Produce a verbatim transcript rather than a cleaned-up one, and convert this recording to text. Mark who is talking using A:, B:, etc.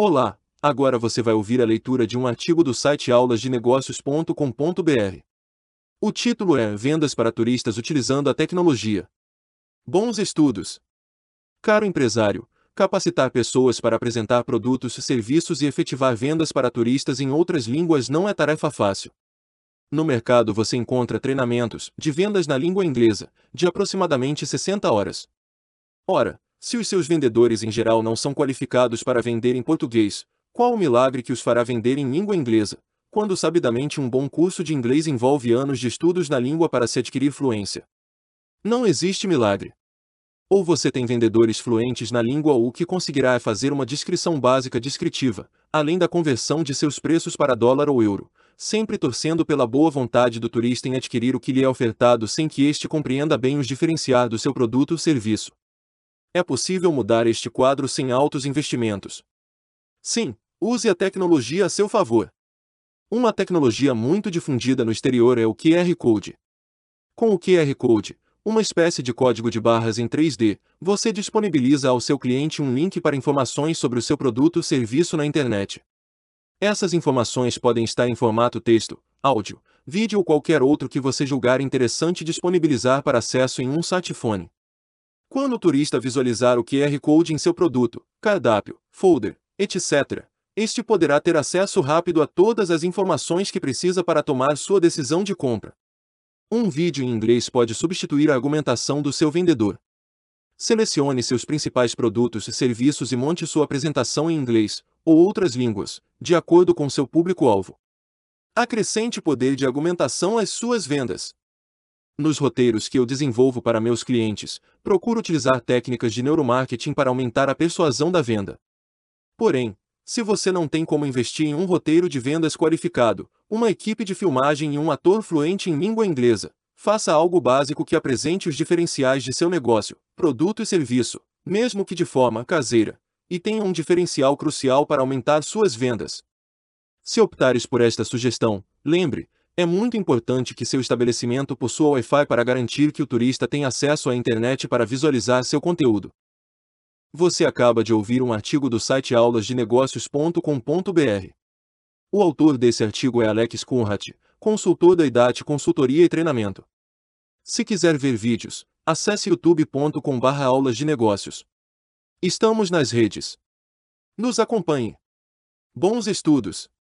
A: Olá, agora você vai ouvir a leitura de um artigo do site aulas de negócios ponto com ponto br. O título é Vendas para turistas utilizando a tecnologia. Bons estudos! Caro empresário, capacitar pessoas para apresentar produtos, serviços e efetivar vendas para turistas em outras línguas não é tarefa fácil. No mercado você encontra treinamentos de vendas na língua inglesa, de aproximadamente sessenta horas. Ora, se os seus vendedores em geral não são qualificados para vender em português, qual o milagre que os fará vender em língua inglesa, quando sabidamente um bom curso de inglês envolve anos de estudos na língua para se adquirir fluência? Não existe milagre. Ou você tem vendedores fluentes na língua ou o que conseguirá é fazer uma descrição básica descritiva, além da conversão de seus preços para dólar ou euro, sempre torcendo pela boa vontade do turista em adquirir o que lhe é ofertado sem que este compreenda bem os diferenciar do seu produto ou serviço. É possível mudar este quadro sem altos investimentos. Sim, use a tecnologia a seu favor. Uma tecnologia muito difundida no exterior é o Q R Code. Com o Q R Code, uma espécie de código de barras em três D, você disponibiliza ao seu cliente um link para informações sobre o seu produto ou serviço na internet. Essas informações podem estar em formato texto, áudio, vídeo ou qualquer outro que você julgar interessante disponibilizar para acesso em um smartphone. Quando o turista visualizar o Q R Code em seu produto, cardápio, folder, etcétera, este poderá ter acesso rápido a todas as informações que precisa para tomar sua decisão de compra. Um vídeo em inglês pode substituir a argumentação do seu vendedor. Selecione seus principais produtos e serviços e monte sua apresentação em inglês, ou outras línguas, de acordo com seu público-alvo. Acrescente poder de argumentação às suas vendas. Nos roteiros que eu desenvolvo para meus clientes, procuro utilizar técnicas de neuromarketing para aumentar a persuasão da venda. Porém, se você não tem como investir em um roteiro de vendas qualificado, uma equipe de filmagem e um ator fluente em língua inglesa, faça algo básico que apresente os diferenciais de seu negócio, produto e serviço, mesmo que de forma caseira, e tenha um diferencial crucial para aumentar suas vendas. Se optares por esta sugestão, lembre, é muito importante que seu estabelecimento possua Wi-Fi para garantir que o turista tenha acesso à internet para visualizar seu conteúdo. Você acaba de ouvir um artigo do site aulas de negócios ponto com ponto br. O autor desse artigo é Alex Conrad, consultor da Idate Consultoria e Treinamento. Se quiser ver vídeos, acesse youtube ponto com barra aulas de negócios. Estamos nas redes. Nos acompanhe. Bons estudos!